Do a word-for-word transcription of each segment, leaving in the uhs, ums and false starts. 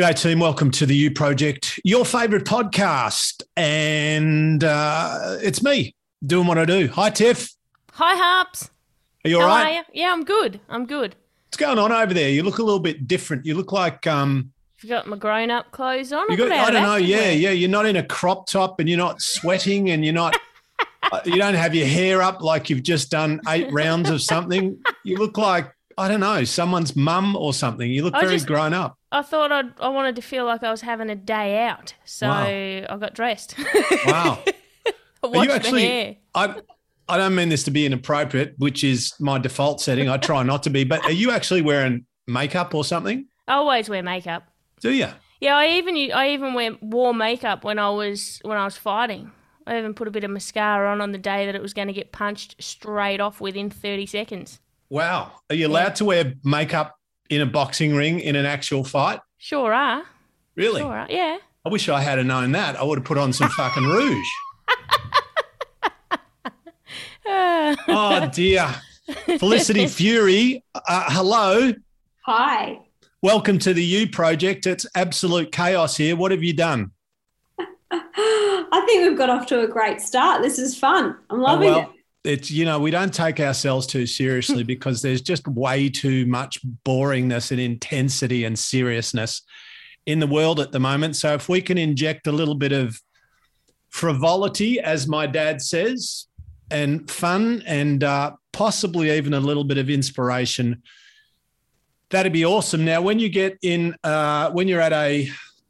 G'day team, welcome to the U Project, your favourite podcast. And uh, it's me doing what I do. Hi, Tiff. Hi, Harps. Are you all How right? Are you? Yeah, I'm good. I'm good. What's going on over there? You look a little bit different. You look like... um. I've got my grown-up clothes on. You got, I don't know, yeah, wear. yeah. You're not in a crop top and you're not sweating and you're not... uh, you don't have your hair up like you've just done eight rounds of something. You look like, I don't know, someone's mum or something. You look I very just- grown up. I thought I'd, I wanted to feel like I was having a day out, so Wow. I got dressed. Wow. I Are washed you actually... my hair. I, I don't mean this to be inappropriate, which is my default setting. I try not to be, but are you actually wearing makeup or something? I always wear makeup. Do you? Yeah, I even I even wear, wore makeup when I was when I was fighting. I even put a bit of mascara on on the day that it was going to get punched straight off within thirty seconds. Wow. Are you allowed Yeah. to wear makeup in a boxing ring in an actual fight? Sure are. Really? Sure are. Yeah. I wish I had known that. I would have put on some fucking rouge. Oh, dear. Felicity Fury, uh, hello. Hi. Welcome to the U Project. It's absolute chaos here. What have you done? I think we've got off to a great start. This is fun. I'm loving oh, it. well, it's, you know, we don't take ourselves too seriously because there's just way too much boringness and intensity and seriousness in the world at the moment. So if we can inject a little bit of frivolity, as my dad says, and fun and uh, possibly even a little bit of inspiration, that'd be awesome. Now, when you get in, uh, when you're at a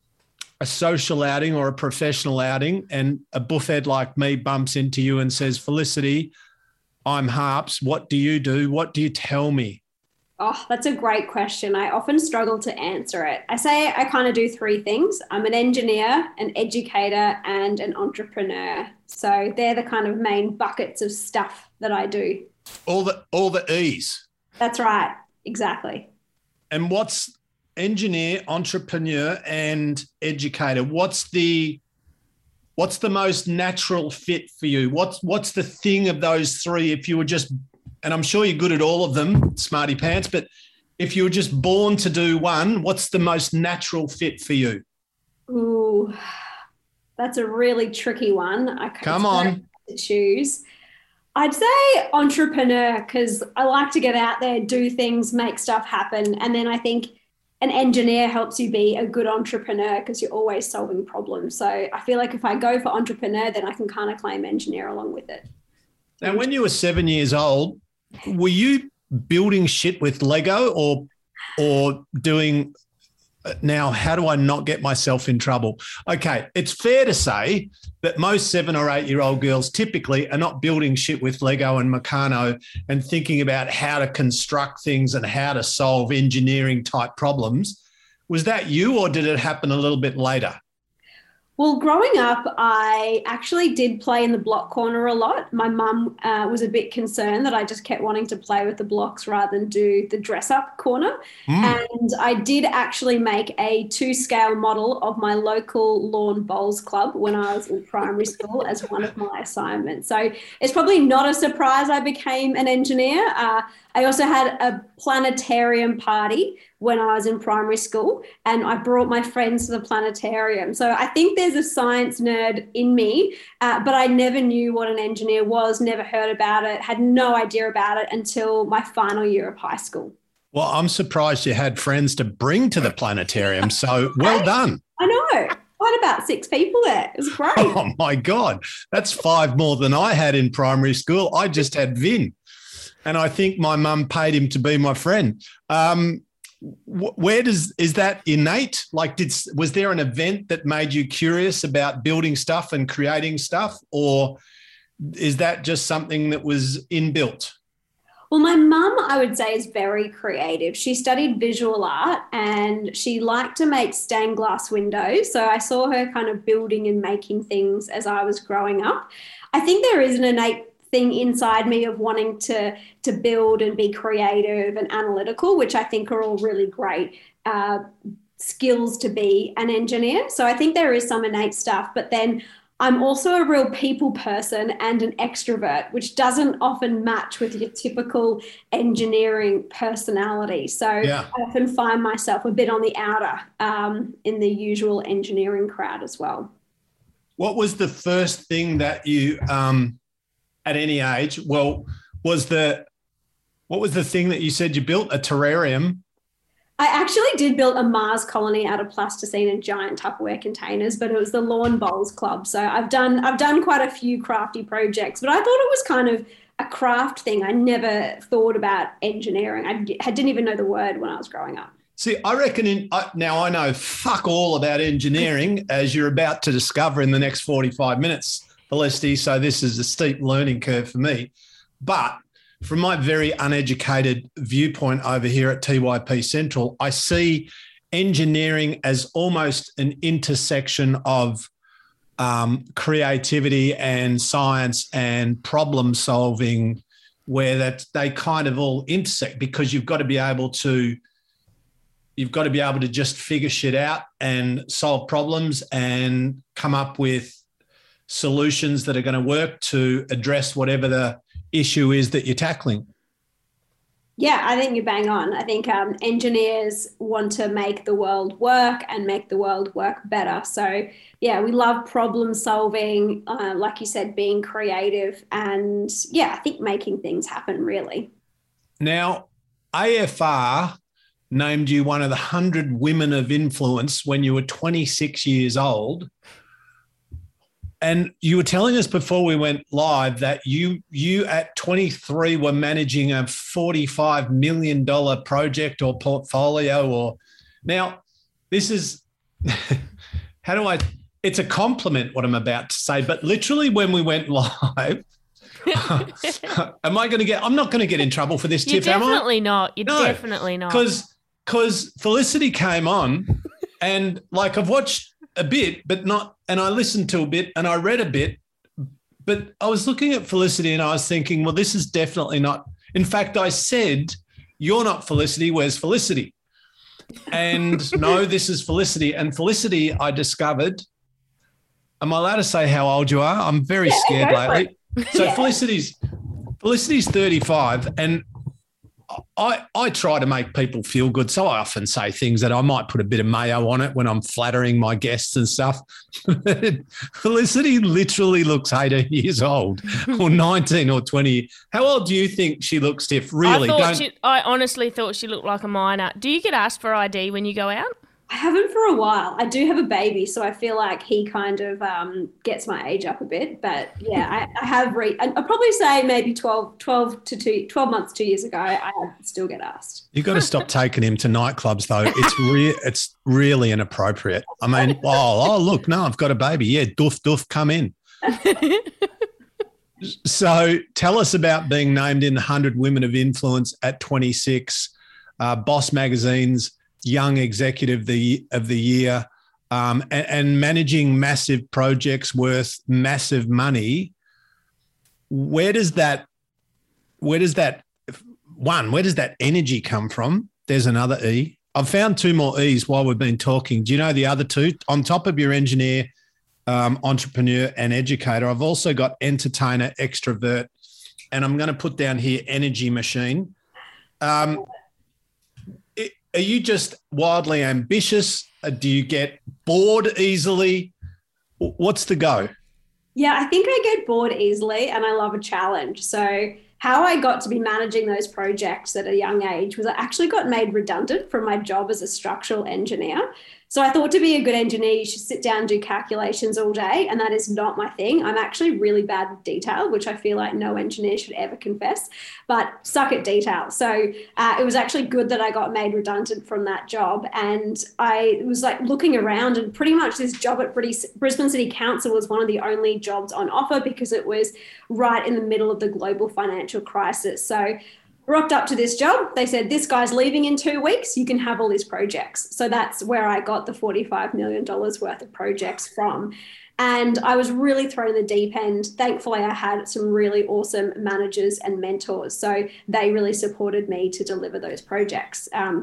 a social outing or a professional outing and a buffhead like me bumps into you and says, Felicity, I'm Harps, what do you do? What do you tell me? Oh, that's a great question. I often struggle to answer it. I say I kind of do three things. I'm an engineer, an educator, and an entrepreneur. So they're the kind of main buckets of stuff that I do. All the all the E's. That's right. Exactly. And what's engineer, entrepreneur, and educator? What's the what's the most natural fit for you? What's what's the thing of those three? If you were just, and I'm sure you're good at all of them, smarty pants, but if you were just born to do one, what's the most natural fit for you? Ooh, that's a really tricky one. I Come on. To choose. I'd say entrepreneur because I like to get out there, do things, make stuff happen. And then I think an engineer helps you be a good entrepreneur because you're always solving problems. So I feel like if I go for entrepreneur, then I can kind of claim engineer along with it. Now, when you were seven years old, were you building shit with Lego or or doing now, how do I not get myself in trouble? Okay, it's fair to say that most seven or eight-year-old girls typically are not building shit with Lego and Meccano and thinking about how to construct things and how to solve engineering-type problems. Was that you or did it happen a little bit later? Well, growing up, I actually did play in the block corner a lot. My mum uh, was a bit concerned that I just kept wanting to play with the blocks rather than do the dress-up corner. Mm. And I did actually make a two-scale model of my local lawn bowls club when I was in primary school as one of my assignments. So it's probably not a surprise I became an engineer. Uh, I also had a planetarium party when I was in primary school and I brought my friends to the planetarium. So I think there's a science nerd in me, uh, but I never knew what an engineer was, never heard about it, had no idea about it until my final year of high school. Well, I'm surprised you had friends to bring to the planetarium. So well done. I know. I had about six people there. It was great. Oh, my God. That's five more than I had in primary school. I just had Vin. And I think my mum paid him to be my friend. Um, wh- where does is that innate? Like, did was there an event that made you curious about building stuff and creating stuff, or is that just something that was inbuilt? Well, my mum, I would say, is very creative. She studied visual art and she liked to make stained glass windows. So I saw her kind of building and making things as I was growing up. I think there is an innate thing inside me of wanting to to build and be creative and analytical, which I think are all really great uh, skills to be an engineer. So I think there is some innate stuff, but then I'm also a real people person and an extrovert, which doesn't often match with your typical engineering personality. So Yeah. I often find myself a bit on the outer um, in the usual engineering crowd as well. What was the first thing that you, um, at any age, well, was the, what was the thing that you said you built? A terrarium? I actually did build a Mars colony out of plasticine and giant Tupperware containers, but it was the Lawn Bowls Club. So I've done I've done quite a few crafty projects, but I thought it was kind of a craft thing. I never thought about engineering. I, I didn't even know the word when I was growing up. See, I reckon in, I, now I know fuck all about engineering, as you're about to discover in the next forty-five minutes, Felicity. So this is a steep learning curve for me. But from my very uneducated viewpoint over here at T Y P Central, I see engineering as almost an intersection of um, creativity and science and problem solving, where that they kind of all intersect, because you've got to be able to you've got to be able to just figure shit out and solve problems and come up with solutions that are going to work to address whatever the issue is that you're tackling. Yeah, I think you're bang on. I think um, engineers want to make the world work and make the world work better. So, yeah, we love problem solving, uh, like you said, being creative, and, yeah, I think making things happen, really. Now, A F R named you one of the one hundred women of influence when you were twenty-six years old. And you were telling us before we went live that you you at twenty-three were managing a forty-five million dollars project or portfolio. Or now, this is, how do I, it's a compliment what I'm about to say, but literally when we went live, am I going to get, I'm not going to get in trouble for this, You're Tiff, am I? definitely not. You're No, definitely not. Because because Felicity came on and like I've watched a bit, but not, and I listened to a bit and I read a bit, but I was looking at Felicity and I was thinking, well, this is definitely not. In fact, I said, you're not Felicity, where's Felicity? And no, this is Felicity. And Felicity, I discovered, am I allowed to say how old you are? I'm very Yeah, scared go for lately. it. So Yeah. Felicity's Felicity's thirty-five, and I, I try to make people feel good. So I often say things that I might put a bit of mayo on it when I'm flattering my guests and stuff. Felicity literally looks eighteen years old or nineteen or twenty. How old do you think she looks, Tiff? Really? I, thought Don't, she, I honestly thought she looked like a minor. Do you get asked for I D when you go out? I haven't for a while. I do have a baby, so I feel like he kind of um, gets my age up a bit. But yeah, I, I have re- I'd probably say maybe twelve, twelve to two, twelve months, two years ago, I still get asked. You've got to stop taking him to nightclubs, though. It's re- it's really inappropriate. I mean, oh, oh, look, no, I've got a baby. Yeah, doof, doof, come in. So tell us about being named in the one hundred Women of Influence at twenty-six, uh, Boss Magazine's Young Executive the, of the Year, um, and, and managing massive projects worth massive money. Where does that, where does that, one, where does that energy come from? There's another E. I've found two more E's while we've been talking. Do you know the other two? On top of your engineer, um, entrepreneur and educator, I've also got entertainer, extrovert, and I'm going to put down here energy machine. Um, Are you just wildly ambitious? Do you get bored easily? What's the go? Yeah, I think I get bored easily and I love a challenge. So how I got to be managing those projects at a young age was I actually got made redundant from my job as a structural engineer. So I thought to be a good engineer, you should sit down and do calculations all day. And that is not my thing. I'm actually really bad with detail, which I feel like no engineer should ever confess, but suck at detail. So uh, it was actually good that I got made redundant from that job. And I was like looking around, and pretty much this job at Brisbane City Council was one of the only jobs on offer because it was right in the middle of the global financial crisis. So rocked up to this job. They said, this guy's leaving in two weeks. You can have all these projects. So that's where I got the forty-five million dollars worth of projects from. And I was really thrown in the deep end. Thankfully, I had some really awesome managers and mentors. So they really supported me to deliver those projects. Um,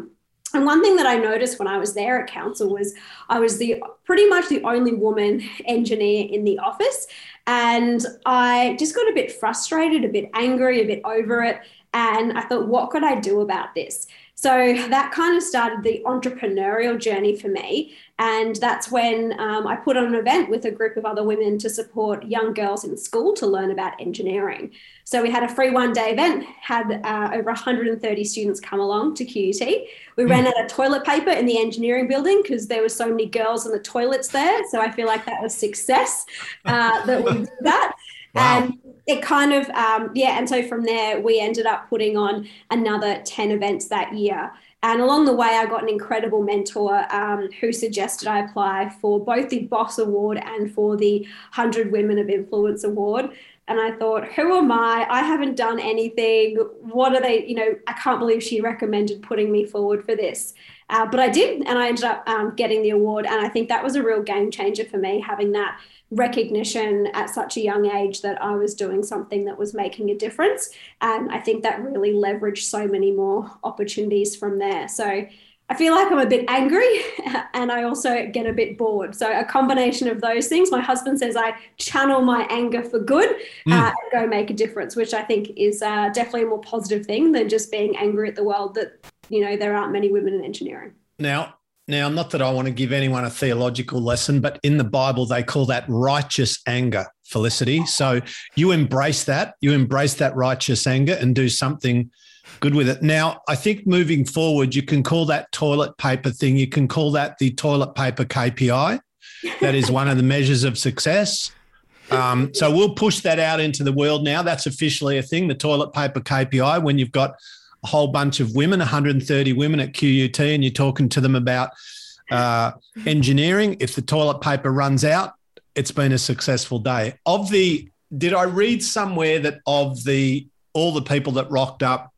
And one thing that I noticed when I was there at council was I was the pretty much the only woman engineer in the office. And I just got a bit frustrated, a bit angry, a bit over it. And I thought, what could I do about this? So that kind of started the entrepreneurial journey for me. And that's when um, I put on an event with a group of other women to support young girls in school to learn about engineering. So we had a free one-day event, had uh, over one hundred thirty students come along to Q U T. We ran out of toilet paper in the engineering building because there were so many girls in the toilets there. So I feel like that was success uh, that we did that. Wow. And it kind of, um, yeah, and so from there, we ended up putting on another ten events that year. And along the way, I got an incredible mentor um, who suggested I apply for both the BOSS Award and for the one hundred Women of Influence Award. And I thought, who am I? I haven't done anything. What are they? You know, I can't believe she recommended putting me forward for this. Uh, but I did, and I ended up um, getting the award. And I think that was a real game changer for me, having that recognition at such a young age that I was doing something that was making a difference. And I think that really leveraged so many more opportunities from there. So I feel like I'm a bit angry and I also get a bit bored. So a combination of those things. My husband says I channel my anger for good mm. uh, and go make a difference, which I think is uh, definitely a more positive thing than just being angry at the world that, you know, there aren't many women in engineering. Now, Now, not that I want to give anyone a theological lesson, but in the Bible, they call that righteous anger, Felicity. So you embrace that, you embrace that righteous anger and do something good with it. Now, I think moving forward, you can call that toilet paper thing, you can call that the toilet paper K P I. That is one of the measures of success. Um, so we'll push that out into the world now. That's officially a thing, the toilet paper K P I, when you've got a whole bunch of women, one hundred thirty women at Q U T, and you're talking to them about uh, engineering. If the toilet paper runs out, it's been a successful day. Of the, did I read somewhere that of the all the people that rocked up,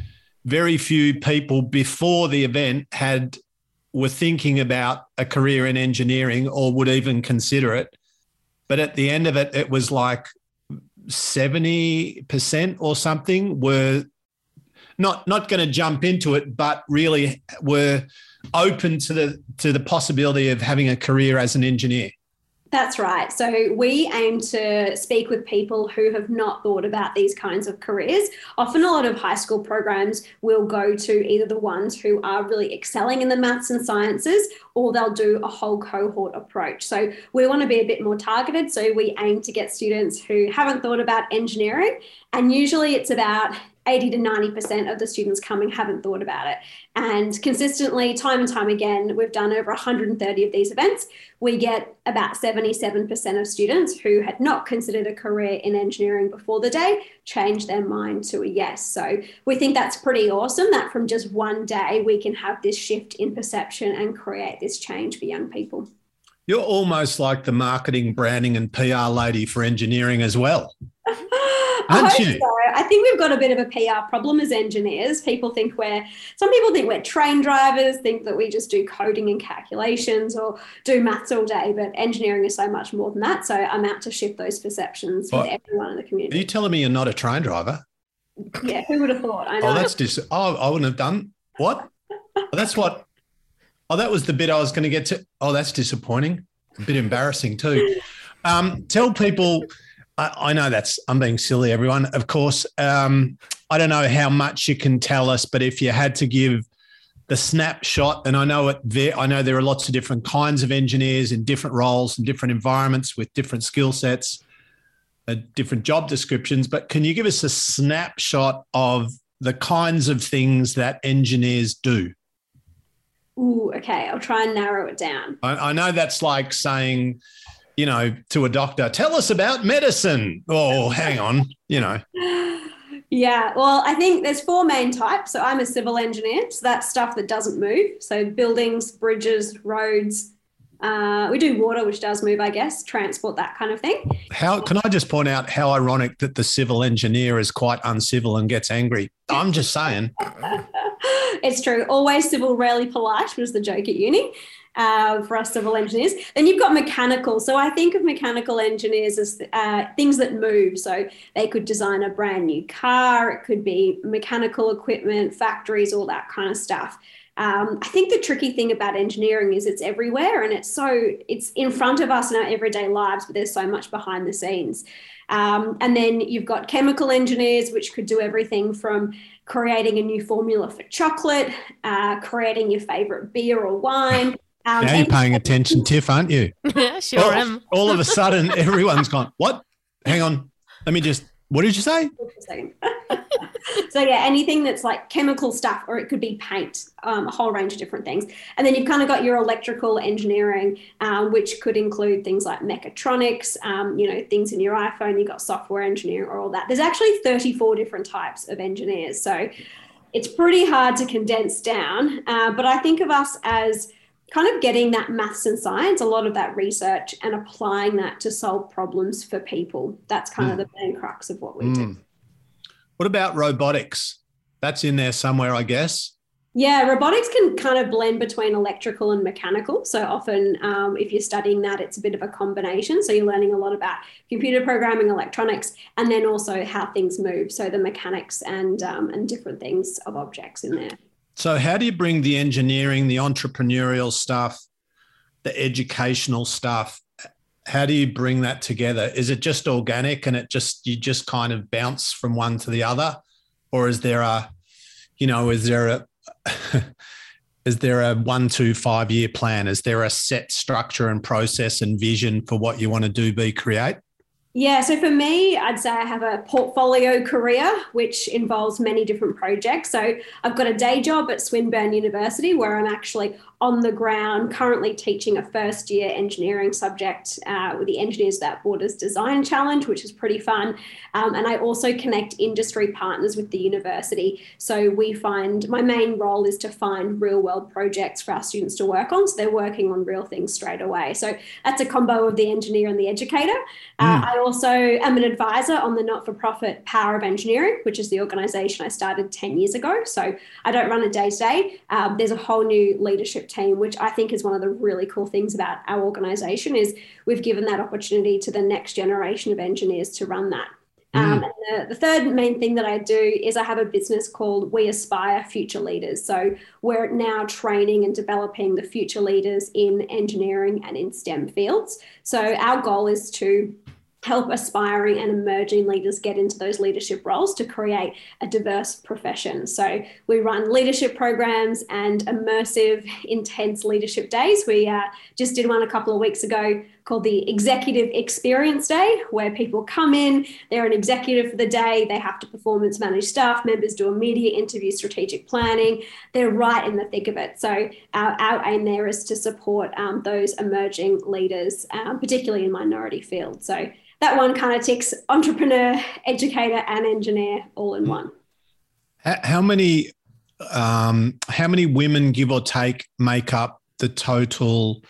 very few people before the event had were thinking about a career in engineering or would even consider it. But at the end of it, it was like seventy percent or something were not not going to jump into it, but really were open to the to the possibility of having a career as an engineer. That's right. So we aim to speak with people who have not thought about these kinds of careers. Often a lot of high school programs will go to either the ones who are really excelling in the maths and sciences, or they'll do a whole cohort approach. So we want to be a bit more targeted. So we aim to get students who haven't thought about engineering, and usually it's about eighty to ninety percent of the students coming haven't thought about it. And consistently, time and time again, we've done over one hundred thirty of these events. We get about seventy-seven percent of students who had not considered a career in engineering before the day change their mind to a yes. So we think that's pretty awesome that from just one day, we can have this shift in perception and create this change for young people. You're almost like the marketing, branding and P R lady for engineering as well. I hope so. I think we've got a bit of a P R problem as engineers. People think we're, some people think we're train drivers, think that we just do coding and calculations or do maths all day, but engineering is so much more than that. So I'm out to shift those perceptions with what? Everyone in the community. Are you telling me you're not a train driver? Yeah, who would have thought? I know. Oh, that's dis- oh, I wouldn't have done. What? Oh, that's what, oh, that was the bit I was going to get to. Oh, that's disappointing. A bit embarrassing too. Um, tell people... I know that's, I'm being silly, everyone. Of course, um, I don't know how much you can tell us, but if you had to give the snapshot, and I know it, I know there are lots of different kinds of engineers in different roles and different environments with different skill sets, uh, different job descriptions, but can you give us a snapshot of the kinds of things that engineers do? Ooh, okay. I'll try and narrow it down. I, I know that's like saying, you know, to a doctor, tell us about medicine. Oh, hang on, you know. Yeah, well, I think there's four main types. So I'm a civil engineer, so that's stuff that doesn't move. So buildings, bridges, roads. Uh, we do water, which does move, I guess, transport, that kind of thing. How can I just point out how ironic that the civil engineer is quite uncivil and gets angry? I'm just saying. It's true. Always civil, rarely polite was the joke at uni. Uh, for us civil engineers. Then you've got mechanical. So I think of mechanical engineers as uh, things that move. So they could design a brand new car. It could be mechanical equipment, factories, all that kind of stuff. Um, I think the tricky thing about engineering is it's everywhere, and it's so it's in front of us in our everyday lives, but there's so much behind the scenes. Um, and then you've got chemical engineers, which could do everything from creating a new formula for chocolate, uh, creating your favorite beer or wine. Um, now you're paying attention, Tiff, aren't you? Sure all, am. All of a sudden, everyone's gone, what? Hang on. Let me just, what did you say? So yeah, anything that's like chemical stuff, or it could be paint, um, a whole range of different things. And then you've kind of got your electrical engineering, um, which could include things like mechatronics, um, you know, things in your iPhone. You've got software engineering or all that. There's actually thirty-four different types of engineers. So it's pretty hard to condense down. Uh, but I think of us as kind of getting that maths and science, a lot of that research, and applying that to solve problems for people. That's kind mm. of the main crux of what we mm. do. What about robotics? That's in there somewhere, I guess. Yeah, robotics can kind of blend between electrical and mechanical. So often um, if you're studying that, it's a bit of a combination. So you're learning a lot about computer programming, electronics, and then also how things move. So the mechanics and um, and different things of objects in there. So how do you bring the engineering, the entrepreneurial stuff, the educational stuff, how do you bring that together? Is it just organic and it just, you just kind of bounce from one to the other? Or is there a, you know, is there a, is there a one, two, five year plan? Is there a set structure and process and vision for what you want to do, be, create? Yeah, so for me, I'd say I have a portfolio career, which involves many different projects. So I've got a day job at Swinburne University where I'm actually on the ground, currently teaching a first year engineering subject uh, with the Engineers Without Borders Design Challenge, which is pretty fun. Um, and I also connect industry partners with the university. So we find, my main role is to find real world projects for our students to work on. So they're working on real things straight away. So that's a combo of the engineer and the educator. Uh, mm. I also am an advisor on the not-for-profit Power of Engineering, which is the organisation I started ten years ago. So I don't run it day to day. Um, there's a whole new leadership team, which I think is one of the really cool things about our organisation, is we've given that opportunity to the next generation of engineers to run that. Mm. Um, and the, the third main thing that I do is I have a business called We Aspire Future Leaders. So we're now training and developing the future leaders in engineering and in STEM fields. So our goal is to help aspiring and emerging leaders get into those leadership roles to create a diverse profession. So we run leadership programs and immersive, intense leadership days. We uh, just did one a couple of weeks ago called the Executive Experience Day, where people come in, they're an executive for the day, they have to performance manage staff members, do a media interview, strategic planning. They're right in the thick of it. So our, our aim there is to support um, those emerging leaders, um, particularly in minority fields. So that one kind of ticks entrepreneur, educator, and engineer all in one. How many, um, how many women, give or take, make up the total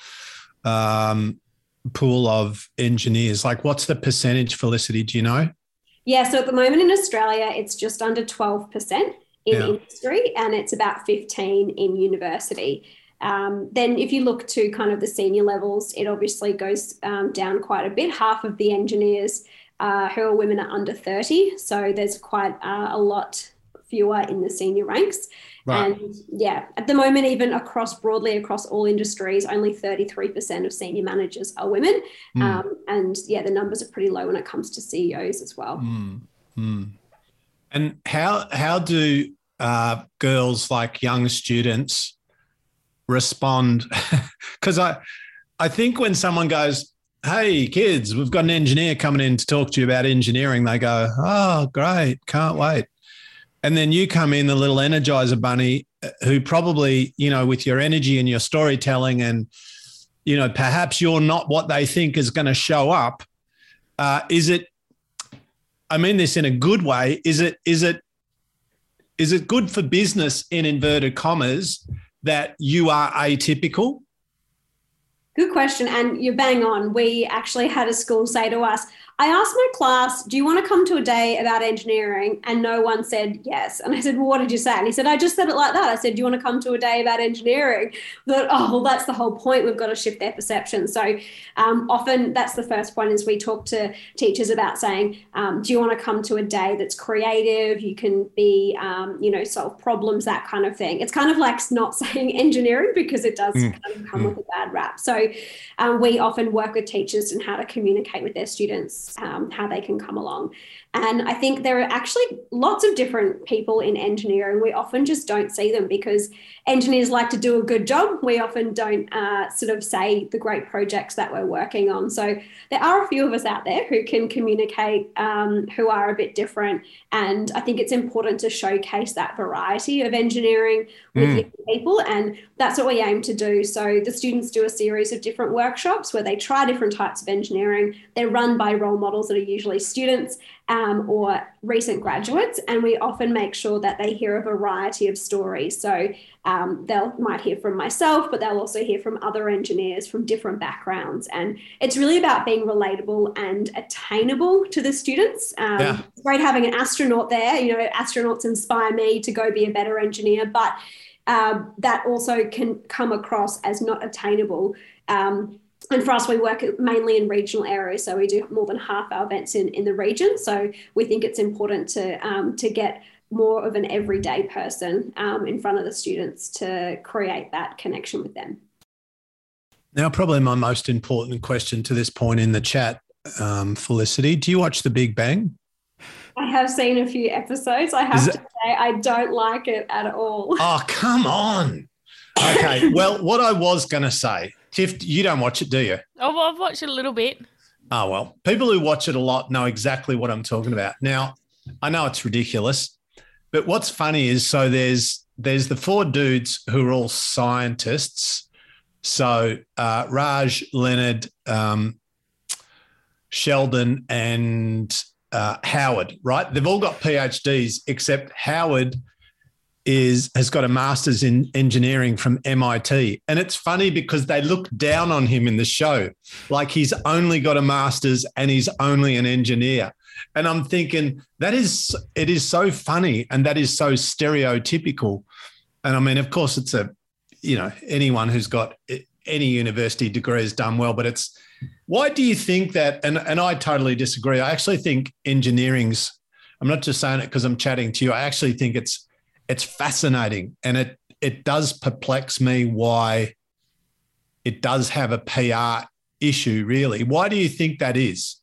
um, pool of engineers? Like, what's the percentage, Felicity? Do you know? Yeah, so at the moment in Australia, it's just under twelve percent in yeah. industry, and it's about fifteen in university. Um, then if you look to kind of the senior levels, it obviously goes um, down quite a bit. Half of the engineers uh, who are women are under thirty. So there's quite uh, a lot fewer in the senior ranks. Right. And yeah, at the moment, even across broadly across all industries, only thirty-three percent of senior managers are women. Mm. Um, and yeah, the numbers are pretty low when it comes to C E Os as well. Mm. Mm. And how, how do uh, girls, like young students, respond? Because I, I think when someone goes, hey, kids, we've got an engineer coming in to talk to you about engineering, they go, oh, great, can't wait. And then you come in, the little Energizer bunny, who probably, you know, with your energy and your storytelling and, you know, perhaps you're not what they think is going to show up. Uh, is it, I mean this in a good way, is it, is it, is it good for business, in inverted commas, that you are atypical? Good question. And you're bang on. We actually had a school say to us, I asked my class, do you want to come to a day about engineering? And no one said yes. And I said, well, what did you say? And he said, I just said it like that. I said, do you want to come to a day about engineering? I thought, oh, well, that's the whole point. We've got to shift their perception. So um, often that's the first point is we talk to teachers about saying, um, do you want to come to a day that's creative? You can be, um, you know, solve problems, that kind of thing. It's kind of like not saying engineering because it does mm. kind of come mm. with a bad rap. So um, we often work with teachers and how to communicate with their students, um, how they can come along. And I think there are actually lots of different people in engineering. We often just don't see them because engineers like to do a good job. We often don't uh, sort of say the great projects that we're working on. So there are a few of us out there who can communicate, um, who are a bit different. And I think it's important to showcase that variety of engineering with mm. young people. And that's what we aim to do. So the students do a series of different workshops where they try different types of engineering. They're run by role models that are usually students Um, or recent graduates, and we often make sure that they hear a variety of stories. So um, they'll might hear from myself, but they'll also hear from other engineers from different backgrounds. And it's really about being relatable and attainable to the students. Um, yeah. It's great having an astronaut there. You know, astronauts inspire me to go be a better engineer, but uh, that also can come across as not attainable. Um, And for us, we work mainly in regional areas, so we do more than half our events in, in the region. So we think it's important to um, to get more of an everyday person um, in front of the students to create that connection with them. Now, probably my most important question to this point in the chat, um, Felicity, do you watch The Big Bang? I have seen a few episodes. I have Is to it- say I don't like it at all. Oh, come on. Okay, well, what I was going to say, Tiff, you don't watch it, do you? Oh, I've watched it a little bit. Oh, well, people who watch it a lot know exactly what I'm talking about. Now, I know it's ridiculous, but what's funny is so there's there's the four dudes who are all scientists. So uh, Raj, Leonard, um, Sheldon and uh, Howard, right? They've all got PhDs except Howard is has got a master's in engineering from M I T. And it's funny because they look down on him in the show, like he's only got a master's and he's only an engineer. And I'm thinking that is, it is so funny and that is so stereotypical. And I mean, of course it's a, you know, anyone who's got any university degree has done well, but it's, why do you think that, and, and I totally disagree. I actually think engineering's, I'm not just saying it because I'm chatting to you. I actually think it's, It's fascinating, and it it does perplex me why it does have a P R issue, really. Why do you think that is?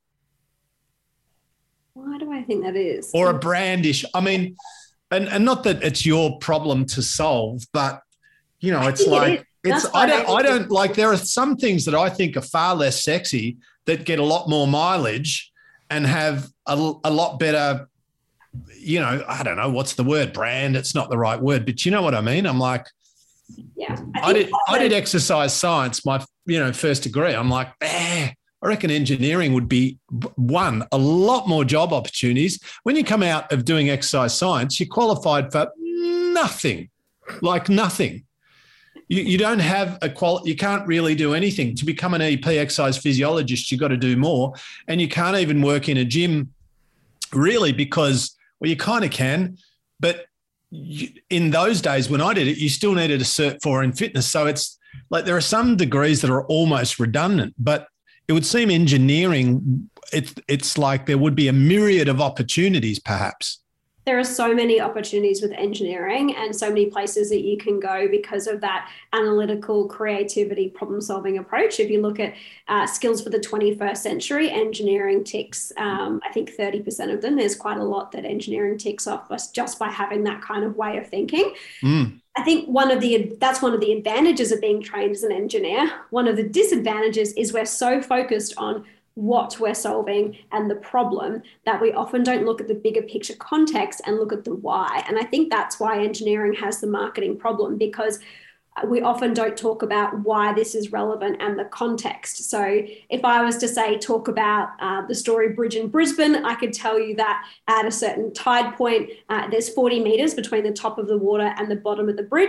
Why do I think that is? Or a brand issue. I mean, and, and not that it's your problem to solve, but, you know, it's like, it it's I don't, I don't like, there are some things that I think are far less sexy that get a lot more mileage and have a, a lot better, you know, I don't know, what's the word, brand? It's not the right word, but you know what I mean? I'm like, yeah, I, I did I did exercise science, my, you know, first degree. I'm like, eh, I reckon engineering would be, one, a lot more job opportunities. When you come out of doing exercise science, you're qualified for nothing, like nothing. You, you don't have a qual. You can't really do anything. To become an E P, exercise physiologist, you've got to do more. And you can't even work in a gym really because, well, you kind of can, but you, in those days when I did it, you still needed a cert for in fitness. So it's like there are some degrees that are almost redundant, but it would seem engineering, it, it's like there would be a myriad of opportunities perhaps. There are so many opportunities with engineering and so many places that you can go because of that analytical creativity problem solving approach. If you look at uh, skills for the twenty-first century, engineering ticks, um, I think thirty percent of them. There's quite a lot that engineering ticks off just by having that kind of way of thinking. Mm. I think one of the that's one of the advantages of being trained as an engineer. One of the disadvantages is we're so focused on what we're solving and the problem that we often don't look at the bigger picture context and look at the why. And I think that's why engineering has the marketing problem, because we often don't talk about why this is relevant and the context. So if I was to say, talk about uh, the Story Bridge in Brisbane, I could tell you that at a certain tide point, uh, there's forty metres between the top of the water and the bottom of the bridge.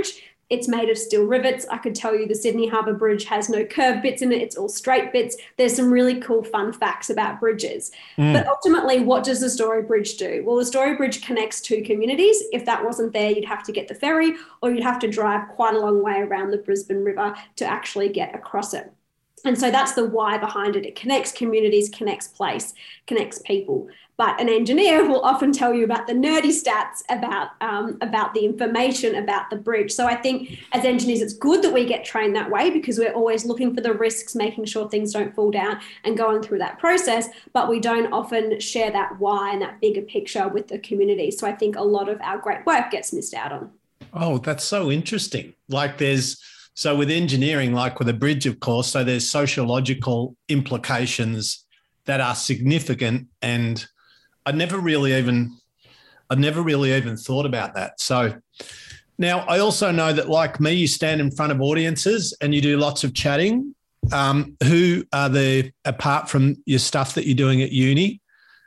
It's made of steel rivets. I could tell you the Sydney Harbour Bridge has no curved bits in it. It's all straight bits. There's some really cool fun facts about bridges. Mm. But ultimately, what does the Story Bridge do? Well, the Story Bridge connects two communities. If that wasn't there, you'd have to get the ferry or you'd have to drive quite a long way around the Brisbane River to actually get across it. And so that's the why behind it. It connects communities, connects place, connects people. But an engineer will often tell you about the nerdy stats about, um, about the information about the bridge. So I think as engineers, it's good that we get trained that way because we're always looking for the risks, making sure things don't fall down and going through that process. But we don't often share that why and that bigger picture with the community. So I think a lot of our great work gets missed out on. Oh, that's so interesting. Like there's, so with engineering, like with a bridge, of course, so there's sociological implications that are significant, and I never really even, I never really even thought about that. So now I also know that, like me, you stand in front of audiences and you do lots of chatting. Um, who are the, apart from your stuff that you're doing at uni,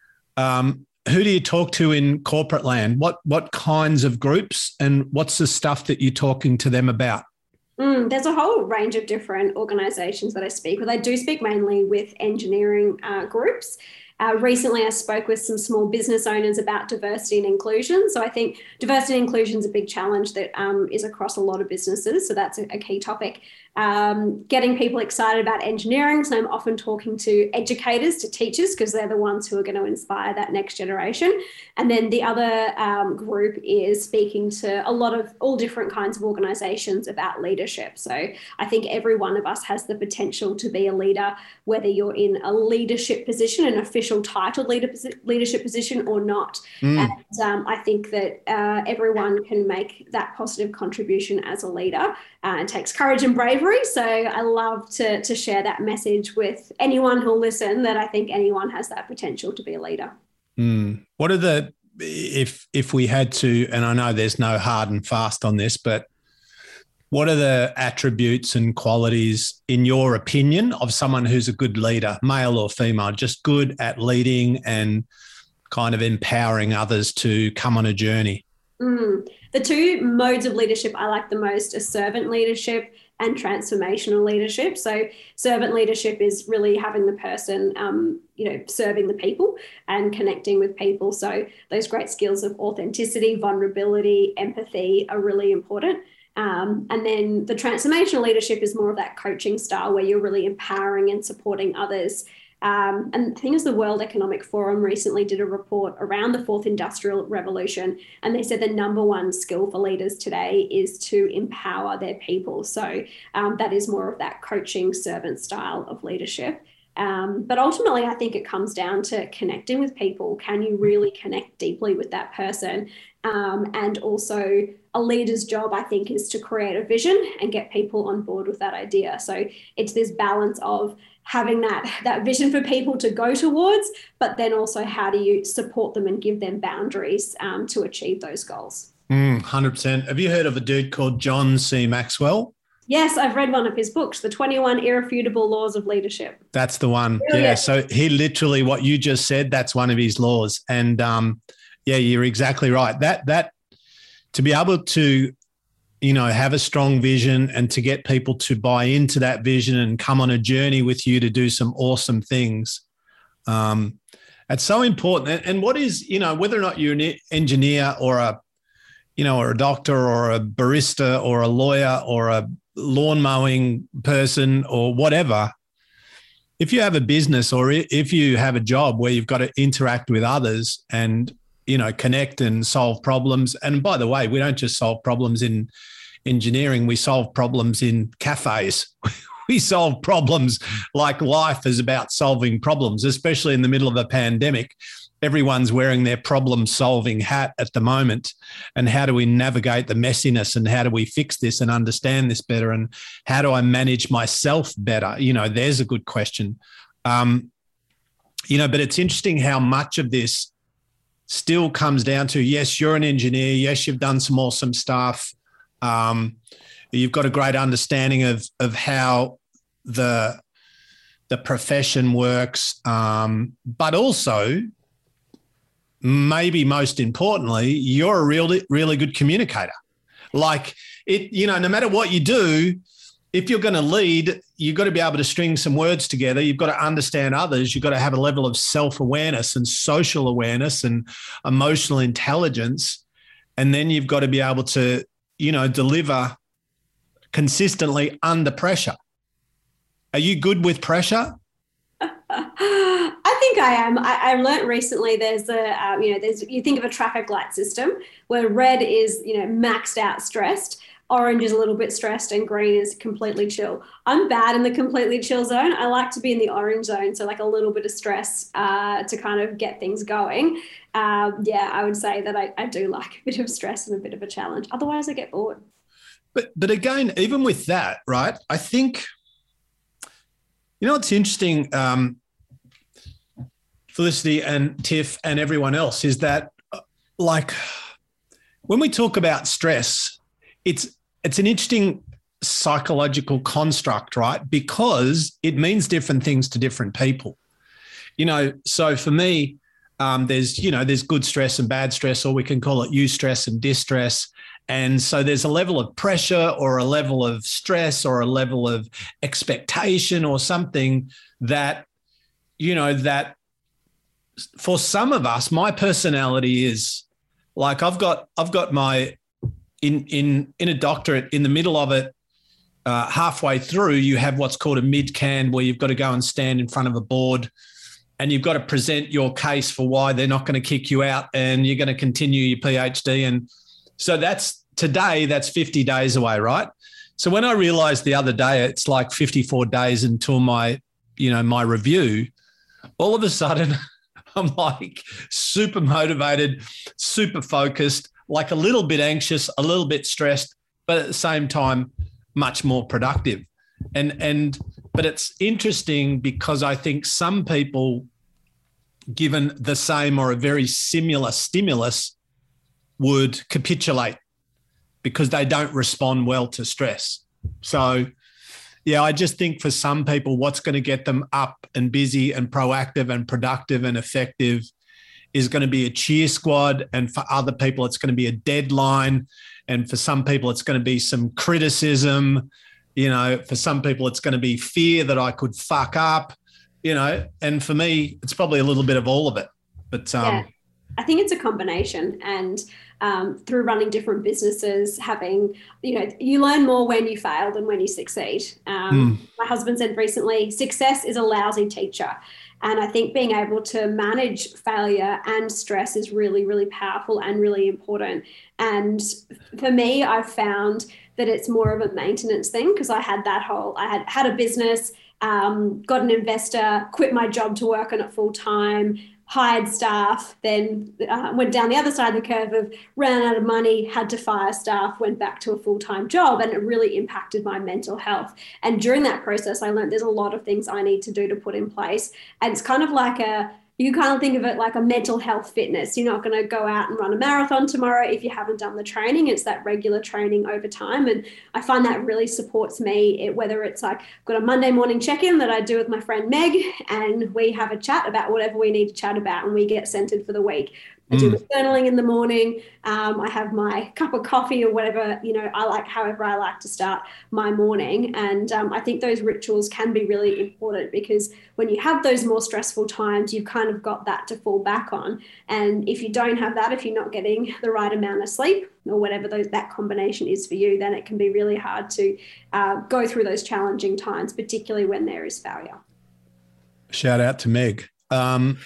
um, who do you talk to in corporate land? What what kinds of groups, and what's the stuff that you're talking to them about? Mm, there's a whole range of different organisations that I speak with. I do speak mainly with engineering uh, groups. Uh, recently, I spoke with some small business owners about diversity and inclusion. So I think diversity and inclusion is a big challenge that um, is across a lot of businesses. So that's a, a key topic. Um, getting people excited about engineering. So I'm often talking to educators, to teachers, because they're the ones who are going to inspire that next generation. And then the other um, group is speaking to a lot of all different kinds of organisations about leadership. So I think every one of us has the potential to be a leader, whether you're in a leadership position, an official titled leader, leadership position or not. Mm. And um, I think that uh, everyone can make that positive contribution as a leader. Uh, it takes courage and bravery. So I love to, to share that message with anyone who'll listen, that I think anyone has that potential to be a leader. Mm. What are the, if if we had to, and I know there's no hard and fast on this, but what are the attributes and qualities, in your opinion, of someone who's a good leader, male or female, just good at leading and kind of empowering others to come on a journey? Mm. The two modes of leadership I like the most are servant leadership and transformational leadership. So servant leadership is really having the person, um, you know, serving the people and connecting with people. So those great skills of authenticity, vulnerability, empathy are really important. Um, and then the transformational leadership is more of that coaching style where you're really empowering and supporting others. Um, and the thing is, the World Economic Forum recently did a report around the fourth industrial revolution, and they said the number one skill for leaders today is to empower their people. So um, that is more of that coaching servant style of leadership. Um, but ultimately, I think it comes down to connecting with people. Can you really connect deeply with that person? Um, and also a leader's job, I think, is to create a vision and get people on board with that idea. So it's this balance of having that, that vision for people to go towards, but then also how do you support them and give them boundaries um, to achieve those goals? Mm, one hundred percent. Have you heard of a dude called John C. Maxwell? Yes, I've read one of his books, The twenty-one Irrefutable Laws of Leadership. That's the one. Really? Yeah. So he literally, what you just said, that's one of his laws. And um, yeah, you're exactly right. That, that to be able to, you know, have a strong vision and to get people to buy into that vision and come on a journey with you to do some awesome things. Um, it's so important. And what is, you know, whether or not you're an engineer or a, you know, or a doctor or a barista or a lawyer or a lawn mowing person or whatever, if you have a business or if you have a job where you've got to interact with others and, you know, connect and solve problems. And by the way, we don't just solve problems in engineering, we solve problems in cafes. We solve problems like life is about solving problems, especially in the middle of a pandemic. Everyone's wearing their problem-solving hat at the moment. And how do we navigate the messiness and how do we fix this and understand this better? And how do I manage myself better? You know, there's a good question. Um, you know, but it's interesting how much of this still comes down to, yes, you're an engineer. Yes, you've done some awesome stuff. Um, you've got a great understanding of, of how the, the profession works. Um, but also, maybe most importantly, you're a really, really good communicator. Like it, you know, no matter what you do, if you're going to lead, you've got to be able to string some words together. You've got to understand others. You've got to have a level of self-awareness and social awareness and emotional intelligence. And then you've got to be able to, you know, deliver consistently under pressure. Are you good with pressure? I think I am. I, I learnt recently there's a, uh, you know, there's, you think of a traffic light system where red is, you know, maxed out stressed, orange is a little bit stressed, and green is completely chill. I'm bad in the completely chill zone. I like to be in the orange zone. So like a little bit of stress uh, to kind of get things going. Um, yeah, I would say that I, I do like a bit of stress and a bit of a challenge. Otherwise I get bored. But, but again, even with that, right, I think, you know, what's interesting, um, Felicity and Tiff and everyone else, is that like when we talk about stress, it's it's an interesting psychological construct, right? Because it means different things to different people. You know, so for me, um, there's, you know, there's good stress and bad stress, or we can call it eustress and distress. And so there's a level of pressure or a level of stress or a level of expectation or something that, you know, that for some of us, my personality is like, I've got, I've got my, in, in, in a doctorate, in the middle of it, uh, halfway through, you have what's called a mid-can, where you've got to go and stand in front of a board and you've got to present your case for why they're not going to kick you out and you're going to continue your PhD. And so that's today, that's fifty days away, right? So when I realized the other day, it's like fifty-four days until my, you know, my review, all of a sudden I'm like super motivated, super focused, like a little bit anxious, a little bit stressed, but at the same time, much more productive. And, and, but it's interesting because I think some people, given the same or a very similar stimulus, would capitulate because they don't respond well to stress. So, yeah, I just think for some people, what's going to get them up and busy and proactive and productive and effective is going to be a cheer squad. And for other people, it's going to be a deadline. And for some people, it's going to be some criticism. You know, for some people, it's going to be fear that I could fuck up, you know, and for me, it's probably a little bit of all of it. But um, yeah, I think it's a combination. And um, through running different businesses, having, you know, you learn more when you fail than when you succeed. Um, mm. My husband said recently, success is a lousy teacher. And I think being able to manage failure and stress is really, really powerful and really important. And for me, I've found that it's more of a maintenance thing because I had that whole, I had had a business, um, got an investor, quit my job to work on it full time, hired staff, then uh, went down the other side of the curve of ran out of money, had to fire staff, went back to a full-time job, and it really impacted my mental health. And during that process, I learned there's a lot of things I need to do to put in place. And it's kind of like a, you kind of think of it like a mental health fitness. You're not going to go out and run a marathon tomorrow if you haven't done the training. It's that regular training over time. And I find that really supports me, it, whether it's like I've got a Monday morning check-in that I do with my friend Meg, and we have a chat about whatever we need to chat about, and we get centered for the week. I do my journaling in the morning. Um, I have my cup of coffee or whatever, you know, I like, however I like to start my morning. And um, I think those rituals can be really important because when you have those more stressful times, you've kind of got that to fall back on. And if you don't have that, if you're not getting the right amount of sleep or whatever those, that combination is for you, then it can be really hard to uh, go through those challenging times, particularly when there is failure. Shout out to Meg. Um,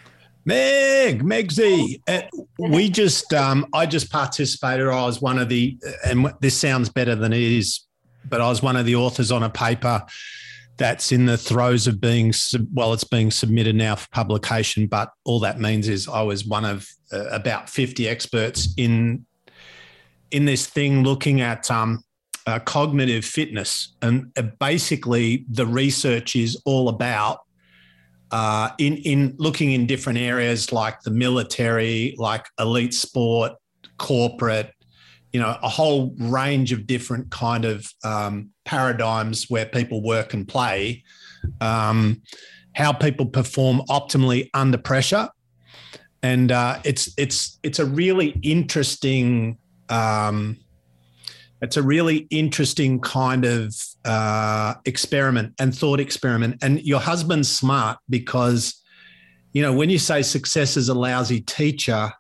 Meg, Meg Z. Uh, we just, um, I just participated. I was one of the, and this sounds better than it is, but I was one of the authors on a paper that's in the throes of being, well, it's being submitted now for publication, but all that means is I was one of uh, about fifty experts in, in this thing looking at um, uh, cognitive fitness. And uh, basically the research is all about Uh, in in looking in different areas like the military, like elite sport, corporate, you know, a whole range of different kind of um, paradigms where people work and play, um, how people perform optimally under pressure, and uh, it's it's it's a really interesting um, It's a really interesting kind of uh, experiment and thought experiment. And your husband's smart because, you know, when you say success is a lousy teacher,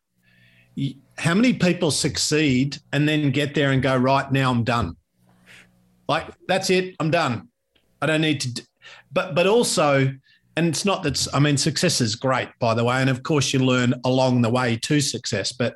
how many people succeed and then get there and go, right, now I'm done? Like, that's it, I'm done. I don't need to. D-. But but also, and it's not that, I mean, success is great, by the way. And of course, you learn along the way to success. But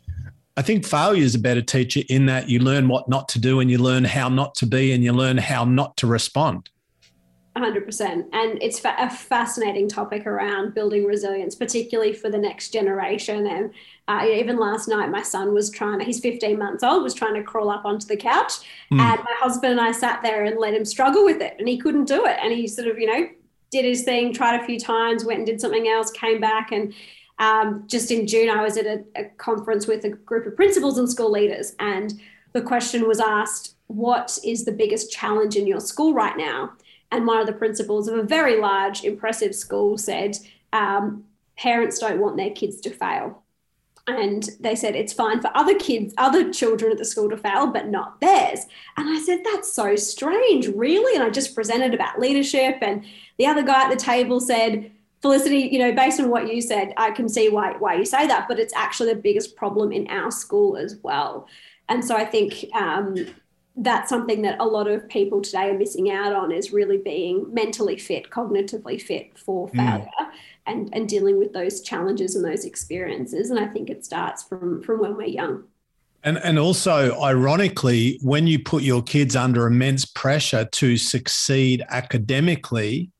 I think failure is a better teacher in that you learn what not to do and you learn how not to be and you learn how not to respond. one hundred percent. And it's fa- a fascinating topic around building resilience, particularly for the next generation. And uh, even last night, my son was trying to, he's fifteen months old, was trying to crawl up onto the couch. Mm. And my husband and I sat there and let him struggle with it. And he couldn't do it. And he sort of, you know, did his thing, tried a few times, went and did something else, came back. And um, just in June, I was at a, a conference with a group of principals and school leaders. And the question was asked, what is the biggest challenge in your school right now? And one of the principals of a very large, impressive school said, um, parents don't want their kids to fail. And they said, it's fine for other kids, other children at the school to fail, but not theirs. And I said, that's so strange, really? And I just presented about leadership. And the other guy at the table said, Felicity, you know, based on what you said, I can see why, why you say that, but it's actually the biggest problem in our school as well. And so I think um, that's something that a lot of people today are missing out on, is really being mentally fit, cognitively fit for failure mm. and, and dealing with those challenges and those experiences. And I think it starts from, from when we're young. And, and also, ironically, when you put your kids under immense pressure to succeed academically,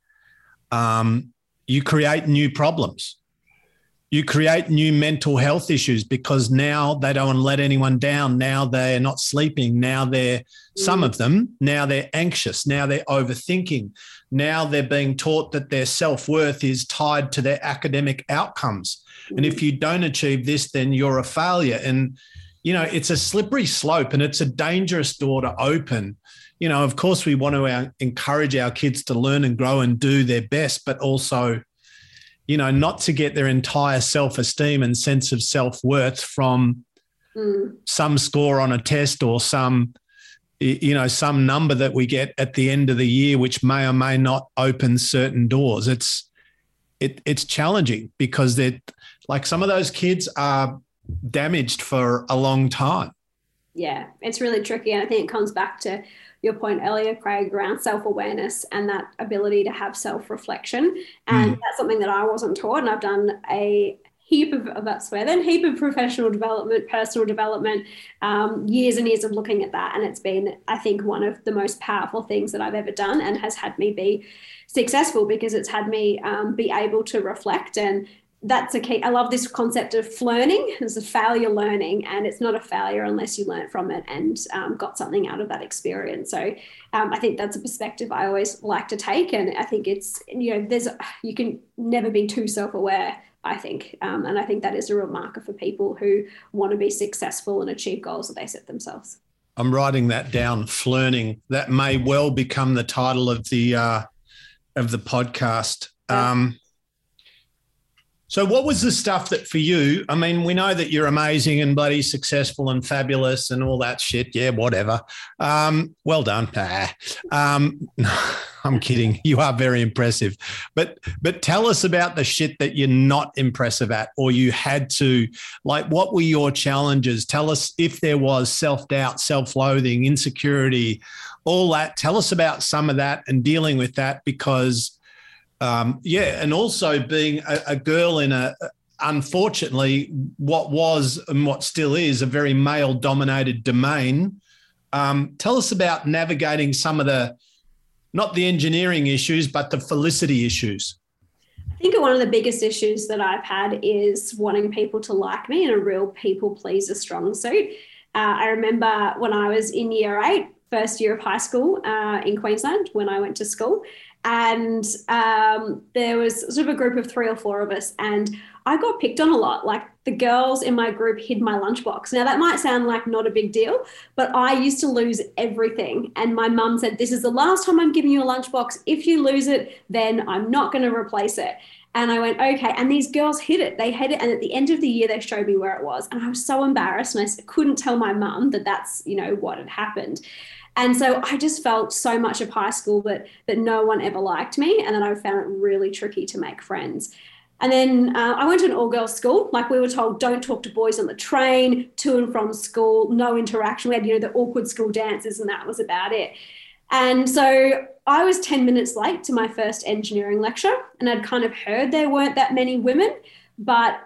um, you create new problems. You create new mental health issues because now they don't want to let anyone down. Now they're not sleeping. Now they're, some of them, now they're anxious. Now they're overthinking. Now they're being taught that their self-worth is tied to their academic outcomes. And if you don't achieve this, then you're a failure. And, you know, it's a slippery slope and it's a dangerous door to open. You know, of course, we want to uh, encourage our kids to learn and grow and do their best, but also, you know, not to get their entire self-esteem and sense of self-worth from mm. some score on a test or some, you know, some number that we get at the end of the year, which may or may not open certain doors. It's, it, it's challenging because they're like, some of those kids are damaged for a long time. Yeah, it's really tricky. And I think it comes back to your point earlier, Craig, around self-awareness and that ability to have self-reflection. And mm. that's something that I wasn't taught. And I've done a heap of, of that swear then, heap of professional development, personal development, um, years and years of looking at that. And it's been, I think, one of the most powerful things that I've ever done and has had me be successful because it's had me um, be able to reflect. And that's a key. I love this concept of learning. It's a failure learning, and it's not a failure unless you learn from it and um, got something out of that experience. So um, I think that's a perspective I always like to take. And I think it's, you know, there's, you can never be too self-aware, I think. Um, and I think that is a real marker for people who want to be successful and achieve goals that they set themselves. I'm writing that down, Flirning. That may well become the title of the, uh, of the podcast. Yeah. Um, So what was the stuff that for you, I mean, we know that you're amazing and bloody successful and fabulous and all that shit. Yeah, whatever. Um, well done. Ah. Um, I'm kidding. You are very impressive. But but tell us about the shit that you're not impressive at or you had to, like, what were your challenges? Tell us if there was self-doubt, self-loathing, insecurity, all that. Tell us about some of that and dealing with that because Um, yeah, and also being a, a girl in a, unfortunately, what was and what still is a very male-dominated domain. Um, tell us about navigating some of the, not the engineering issues, but the Felicity issues. I think one of the biggest issues that I've had is wanting people to like me and a real people pleaser strong suit. Uh, I remember when I was in year eight, first year of high school uh, in Queensland when I went to school. And um, there was sort of a group of three or four of us, and I got picked on a lot. Like the girls in my group hid my lunchbox. Now that might sound like not a big deal, but I used to lose everything. And my mum said, this is the last time I'm giving you a lunchbox. If you lose it, then I'm not going to replace it. And I went, okay. And these girls hid it. They hid it. And at the end of the year, they showed me where it was. And I was so embarrassed. And I couldn't tell my mum that that's, you know, what had happened. And so I just felt so much of high school that, that no one ever liked me. And then I found it really tricky to make friends. And then uh, I went to an all-girls school. Like we were told, don't talk to boys on the train, to and from school, no interaction. We had, you know, the awkward school dances, and that was about it. And so I was ten minutes late to my first engineering lecture, and I'd kind of heard there weren't that many women, but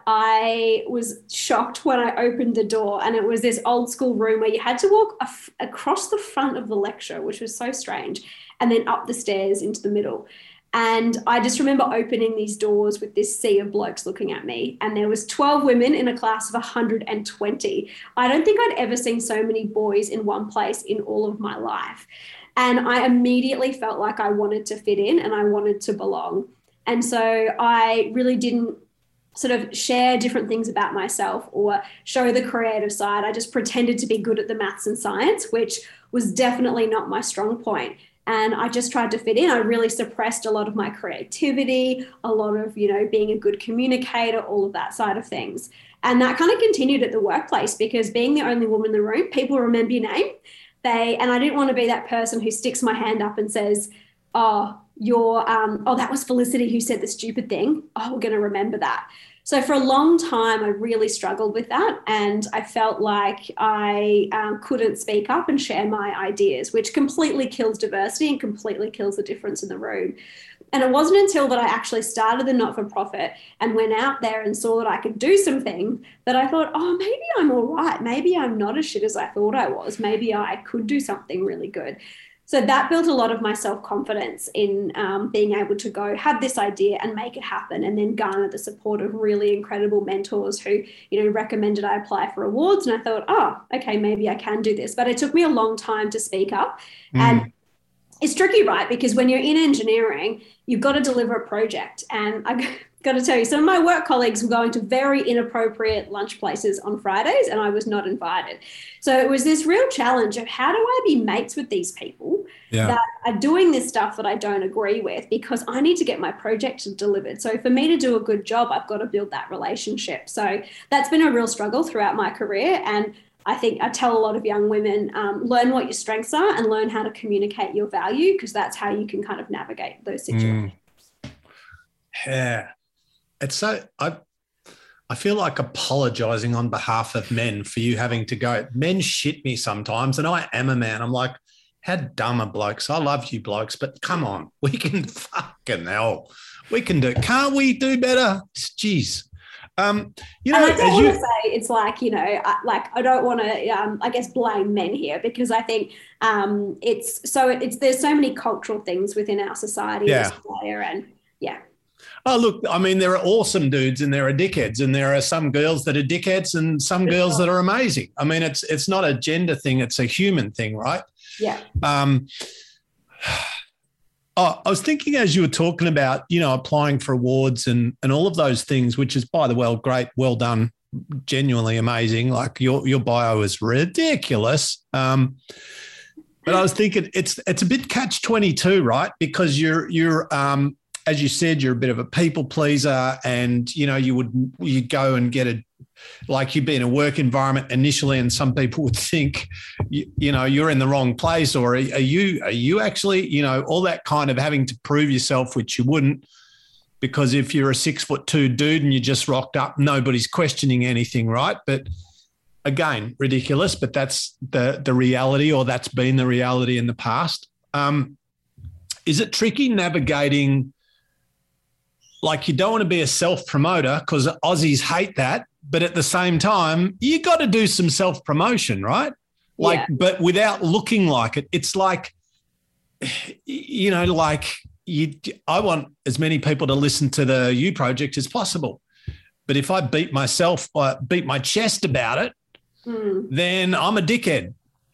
I was shocked when I opened the door, and it was this old school room where you had to walk af- across the front of the lecture, which was so strange, and then up the stairs into the middle. And I just remember opening these doors with this sea of blokes looking at me. And there was twelve women in a class of one hundred twenty. I don't think I'd ever seen so many boys in one place in all of my life. And I immediately felt like I wanted to fit in and I wanted to belong. And so I really didn't sort of share different things about myself or show the creative side. I just pretended to be good at the maths and science, which was definitely not my strong point. And I just tried to fit in. I really suppressed a lot of my creativity, a lot of, you know, being a good communicator, all of that side of things. And that kind of continued at the workplace because being the only woman in the room, people remember your name. They, and I didn't want to be that person who sticks my hand up and says, oh, you're, um, oh, that was Felicity who said the stupid thing. Oh, we're going to remember that. So for a long time, I really struggled with that. And I felt like I um, couldn't speak up and share my ideas, which completely kills diversity and completely kills the difference in the room. And it wasn't until that I actually started the not-for-profit and went out there and saw that I could do something that I thought, oh, maybe I'm all right. Maybe I'm not as shit as I thought I was. Maybe I could do something really good. So that built a lot of my self-confidence in um, being able to go have this idea and make it happen, and then garner the support of really incredible mentors who, you know, recommended I apply for awards. And I thought, oh, okay, maybe I can do this. But it took me a long time to speak up. Mm. And it's tricky, right? Because when you're in engineering, you've got to deliver a project. And I got to tell you, some of my work colleagues were going to very inappropriate lunch places on Fridays, and I was not invited. So it was this real challenge of how do I be mates with these people yeah. that are doing this stuff that I don't agree with, because I need to get my project delivered. So for me to do a good job, I've got to build that relationship. So that's been a real struggle throughout my career. And I think I tell a lot of young women, um, learn what your strengths are and learn how to communicate your value, because that's how you can kind of navigate those situations. Mm. Yeah. It's so, I I feel like apologizing on behalf of men for you having to go. Men shit me sometimes, and I am a man. I'm like, how dumb are blokes? I love you blokes, but come on, we can fucking hell. We can do, can't we do better? Jeez. Um, you know, and I don't as want you, to say it's like, you know, I, like I don't want to, um, I guess, blame men here, because I think um, it's so it's there's so many cultural things within our society, yeah. Australia, and yeah. Oh, look, I mean, there are awesome dudes and there are dickheads, and there are some girls that are dickheads and some girls that are amazing. I mean, it's it's not a gender thing, it's a human thing, right? Yeah. Um, oh, I was thinking as you were talking about, you know, applying for awards and, and all of those things, which is, by the way, great, well done, genuinely amazing. Like your your bio is ridiculous. Um, but I was thinking it's it's a bit catch twenty-two, right? Because you're you're um, as you said, you're a bit of a people pleaser, and you know you would you go and get a like you'd be in a work environment initially, and some people would think you, you know you're in the wrong place, or are, are you are you actually you know all that kind of having to prove yourself, which you wouldn't, because if you're a six foot two dude and you just rocked up, nobody's questioning anything, right? But again, ridiculous, but that's the the reality, or that's been the reality in the past. Um, is it tricky navigating? Like, you don't want to be a self-promoter because Aussies hate that, but at the same time, you got to do some self-promotion, right? Like, yeah. But without looking like it. It's like, you know, like you. I want as many people to listen to the U Project as possible, but if I beat myself, uh, beat my chest about it, mm. then I'm a dickhead.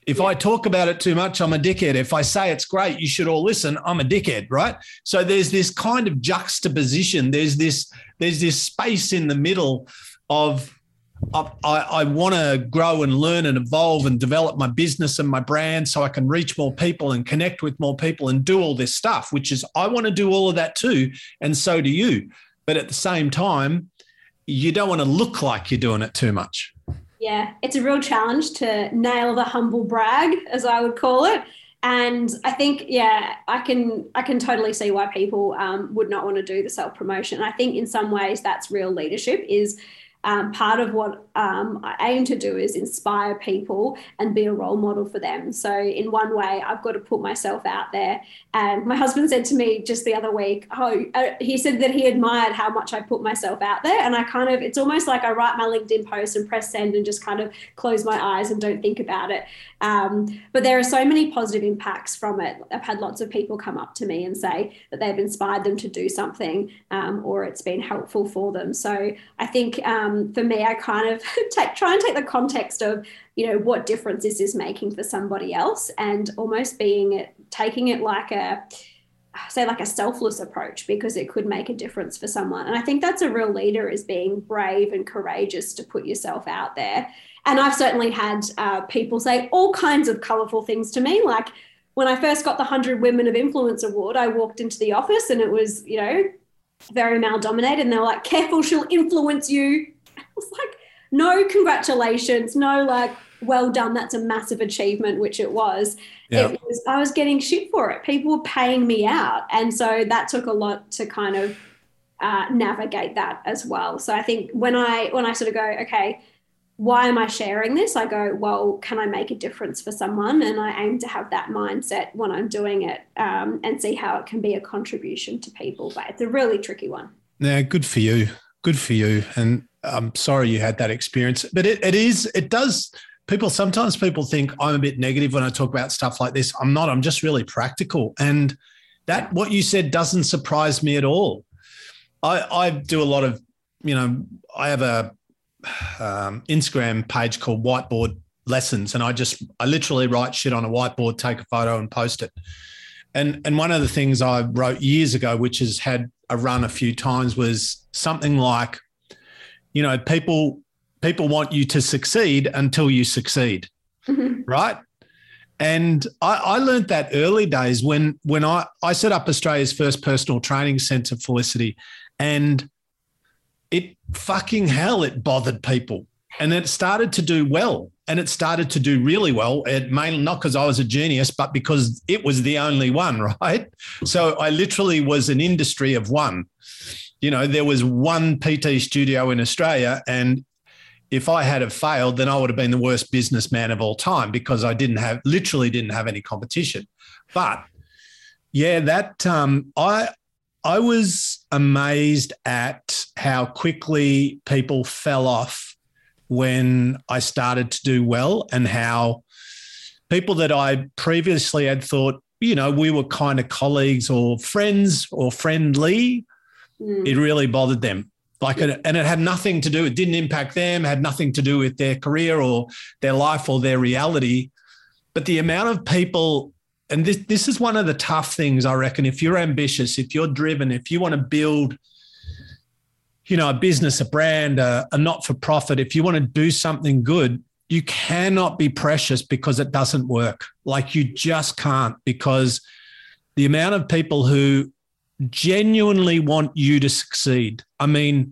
If Yeah. I talk about it too much, I'm a dickhead. If I say it's great, you should all listen, I'm a dickhead, right? So there's this kind of juxtaposition. There's this, there's this space in the middle of, of I, I want to grow and learn and evolve and develop my business and my brand so I can reach more people and connect with more people and do all this stuff, which is I want to do all of that too, and so do you. But at the same time, you don't want to look like you're doing it too much. Yeah, it's a real challenge to nail the humble brag, as I would call it. And I think, yeah, I can I can totally see why people um, would not want to do the self-promotion. I think in some ways that's real leadership. Is Um, part of what um, I aim to do is inspire people and be a role model for them. So in one way, I've got to put myself out there. And my husband said to me just the other week, oh, uh, he said that he admired how much I put myself out there. And I kind of, it's almost like I write my LinkedIn post and press send and just kind of close my eyes and don't think about it. Um, but there are so many positive impacts from it. I've had lots of people come up to me and say that they've inspired them to do something um, or it's been helpful for them. So I think um, for me, I kind of take, try and take the context of, you know, what difference is this making for somebody else, and almost being it, taking it like a, say like a selfless approach, because it could make a difference for someone. And I think that's a real leader, is being brave and courageous to put yourself out there. And I've certainly had uh, people say all kinds of colourful things to me. Like when I first got the one hundred Women of Influence Award, I walked into the office and it was, you know, very male dominated. And they were like, careful, she'll influence you. I was like, no, congratulations. No, like, well done. That's a massive achievement, which it was. Yep. It was. I was getting shit for it. People were paying me out. And so that took a lot to kind of uh, navigate that as well. So I think when I, when I sort of go, okay, why am I sharing this? I go, well, can I make a difference for someone? And I aim to have that mindset when I'm doing it um, and see how it can be a contribution to people. But it's a really tricky one. Yeah, good for you. Good for you. And I'm sorry you had that experience. But it, it is, it does, people, sometimes people think I'm a bit negative when I talk about stuff like this. I'm not, I'm just really practical. And that, what you said doesn't surprise me at all. I, I do a lot of, you know, I have a, Um, Instagram page called Whiteboard Lessons, and I just I literally write shit on a whiteboard, take a photo, and post it. And and one of the things I wrote years ago, which has had a run a few times, was something like, you know, people people want you to succeed until you succeed, Mm-hmm. right? And I, I learned that early days when when I I set up Australia's first personal training centre, Felicity, and it fucking hell, it bothered people, and it started to do well, and it started to do really well. It mainly not because I was a genius, but because it was the only one, right? So I literally was an industry of one. You know, there was one P T studio in Australia, and if I had have failed, then I would have been the worst businessman of all time, because I didn't have, literally didn't have any competition. But yeah, that um, I. I was amazed at how quickly people fell off when I started to do well, and how people that I previously had thought, you know, we were kind of colleagues or friends or friendly, mm. it really bothered them. Like, it, and it had nothing to do, it didn't impact them, had nothing to do with their career or their life or their reality. But the amount of people, and this this is one of the tough things, I reckon, if you're ambitious, if you're driven, if you want to build, you know, a business, a brand, a, a not-for-profit, if you want to do something good, you cannot be precious because it doesn't work. Like, you just can't, because the amount of people who genuinely want you to succeed, I mean,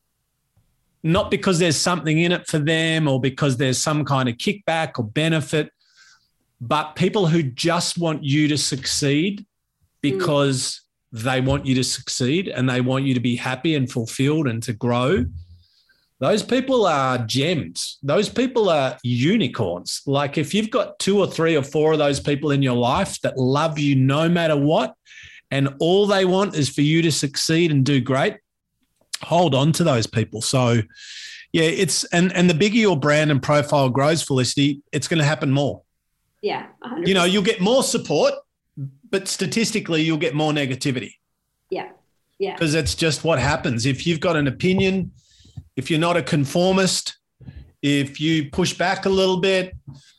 not because there's something in it for them or because there's some kind of kickback or benefit, but people who just want you to succeed because mm. they want you to succeed and they want you to be happy and fulfilled and to grow. Those people are gems. Those people are unicorns. Like, if you've got two or three or four of those people in your life that love you no matter what, and all they want is for you to succeed and do great, hold on to those people. So yeah, it's, and, and the bigger your brand and profile grows, Felicity, it's going to happen more. Yeah. one hundred percent. You know, you'll get more support, but statistically you'll get more negativity. Yeah. Yeah. Because it's just what happens. If you've got an opinion, if you're not a conformist, if you push back a little bit,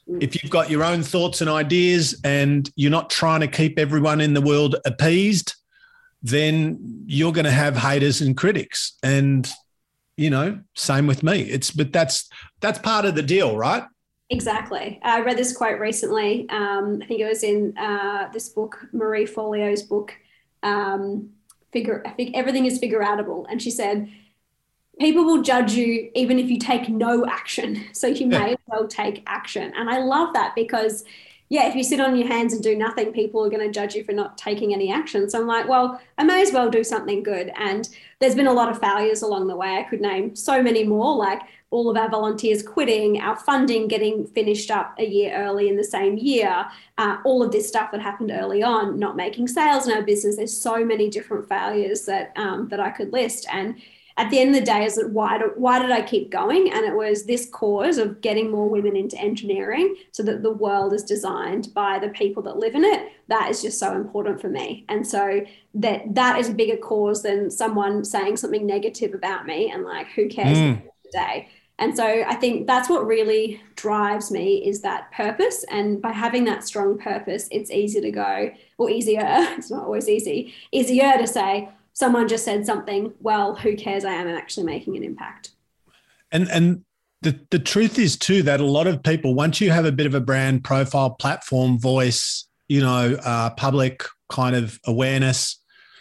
If you've got your own thoughts and ideas and you're not trying to keep everyone in the world appeased, then you're going to have haters and critics. And, you know, same with me. It's, but that's, that's part of the deal, right? Exactly. I read this quote recently. Um, I think it was in uh, this book, Marie Forleo's book, um, Figure, I think Everything is Figure Outable. And she said, people will judge you even if you take no action. So you may as well take action. And I love that because, yeah, if you sit on your hands and do nothing, people are going to judge you for not taking any action. So I'm like, well, I may as well do something good. And there's been a lot of failures along the way. I could name so many more, like all of our volunteers quitting, our funding getting finished up a year early in the same year, uh, all of this stuff that happened early on, not making sales in our business. There's so many different failures that um, that I could list. And at the end of the day, is that why, do, why did I keep going? And it was this cause of getting more women into engineering so that the world is designed by the people that live in it. That is just so important for me. And so that that is a bigger cause than someone saying something negative about me and like, who cares Mm. today? And so I think that's what really drives me is that purpose. And by having that strong purpose, it's easy to go, or easier, it's not always easy, easier to say, someone just said something, well, who cares? I am actually making an impact. And and the, the truth is too that a lot of people, once you have a bit of a brand profile, platform, voice, you know, uh, public kind of awareness,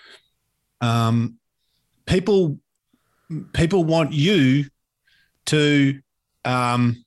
um, people people want you to um,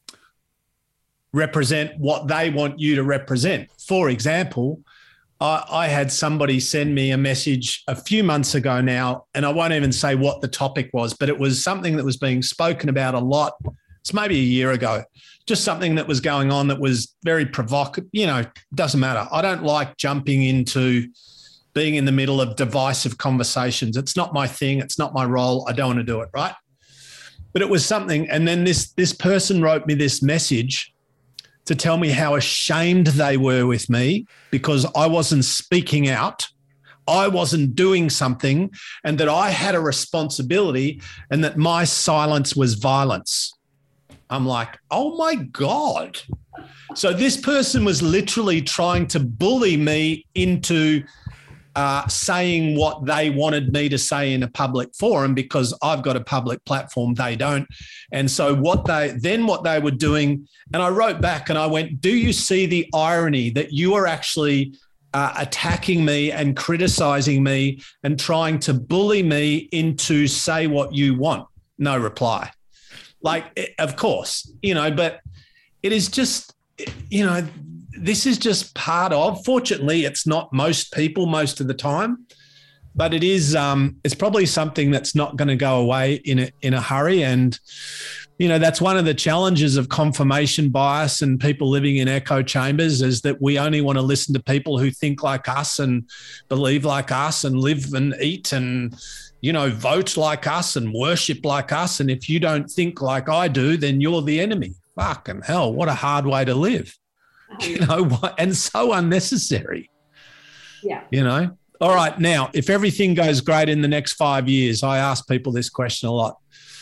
represent what they want you to represent. For example, I, I had somebody send me a message a few months ago now, and I won't even say what the topic was, but it was something that was being spoken about a lot. It's maybe a year ago, just something that was going on that was very provocative. You know, doesn't matter. I don't like jumping into being in the middle of divisive conversations. It's not my thing. It's not my role. I don't want to do it, right? But it was something. And then this, this person wrote me this message to tell me how ashamed they were with me because I wasn't speaking out, I wasn't doing something, and that I had a responsibility and that my silence was violence. I'm like, oh my God. So this person was literally trying to bully me into uh, saying what they wanted me to say in a public forum because I've got a public platform, they don't. And so what they then what they were doing, and I wrote back and I went, do you see the irony that you are actually uh, attacking me and criticizing me and trying to bully me into say what you want? No reply. Like, of course, you know, but it is just, you know, this is just part of, fortunately, it's not most people most of the time, but it is, um, it's probably something that's not going to go away in a, in a hurry. And, you know, that's one of the challenges of confirmation bias and people living in echo chambers is that we only want to listen to people who think like us and believe like us and live and eat and, you know, vote like us and worship like us. And if you don't think like I do, then you're the enemy. Fucking hell, what a hard way to live. You know what? And so unnecessary. Yeah. You know? All right. Now, if everything goes great in the next five years, I ask people this question a lot.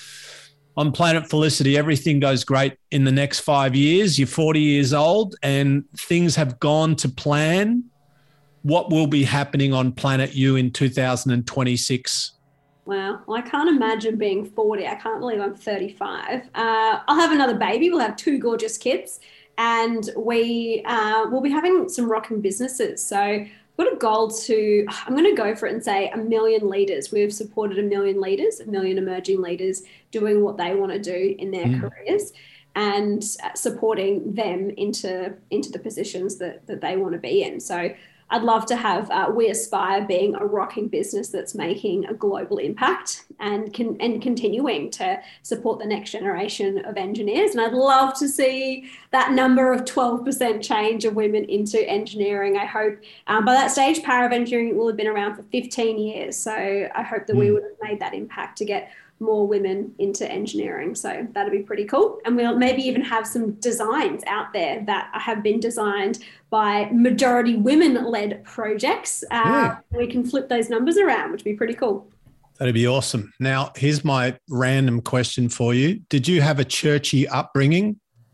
On Planet Felicity, everything goes great in the next five years. You're forty years old and things have gone to plan. What will be happening on Planet You in two thousand twenty-six? Wow. Well, I can't imagine being forty. I can't believe I'm thirty-five. Uh, I'll have another baby. We'll have two gorgeous kids. And we uh, will be having some rocking businesses. So I've got a goal to, I'm going to go for it and say a million leaders. We've supported a million leaders, a million emerging leaders doing what they want to do in their mm. careers and supporting them into, into the positions that, that they want to be in. So I'd love to have uh, We Aspire being a rocking business that's making a global impact and can, and continuing to support the next generation of engineers. And I'd love to see that number of twelve percent change of women into engineering. I hope um, by that stage, Power of Engineering will have been around for fifteen years. So I hope that mm. we would have made that impact to get more women into engineering. So that'd be pretty cool. And we'll maybe even have some designs out there that have been designed by majority women-led projects. Uh, yeah. We can flip those numbers around, which would be pretty cool. That'd be awesome. Now, here's my random question for you. Did you have a churchy upbringing?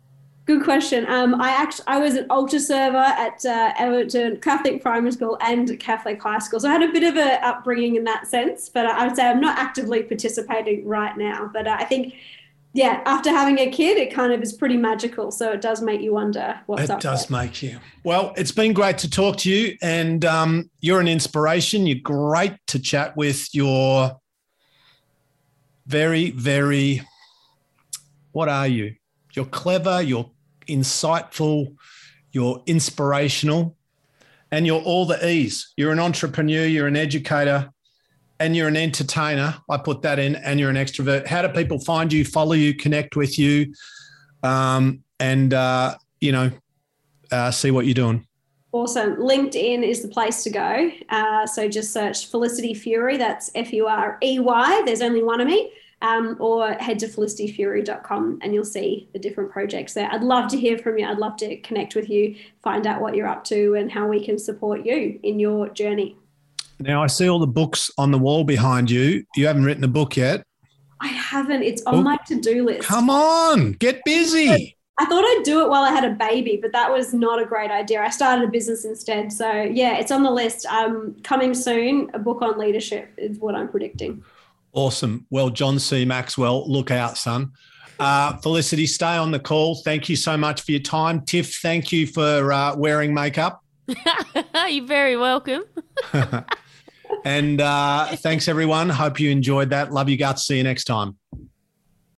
Good question. Um, I actually I was an altar server at uh, Everton Catholic Primary School and Catholic High School, so I had a bit of a upbringing in that sense. But I would say I'm not actively participating right now. But uh, I think, yeah, after having a kid, it kind of is pretty magical. So it does make you wonder what's it up. It does there. make you. Well, it's been great to talk to you, and um, you're an inspiration. You're great to chat with. You're very, very. What are you? You're clever. You're insightful, you're inspirational, and you're all the E's. You're an entrepreneur, you're an educator, and you're an entertainer. I put that in, and you're an extrovert. How do people find you, follow you, connect with you, um, and, uh, you know, uh, see what you're doing? Awesome. LinkedIn is the place to go. Uh, so just search Felicity Furey. That's F U R E Y. There's only one of me. Um, or head to felicity furey dot com and you'll see the different projects there. I'd love to hear from you. I'd love to connect with you, find out what you're up to and how we can support you in your journey. Now, I see all the books on the wall behind you. You haven't written a book yet. I haven't. It's on oh, my to-do list. Come on, get busy. I thought I'd do it while I had a baby, but that was not a great idea. I started a business instead. So, yeah, it's on the list. Um, coming soon, a book on leadership is what I'm predicting. Awesome. Well, John C. Maxwell, look out, son. Uh, Felicity, stay on the call. Thank you so much for your time. Tiff, thank you for uh, wearing makeup. You're very welcome. And uh, thanks, everyone. Hope you enjoyed that. Love you guts. See you next time.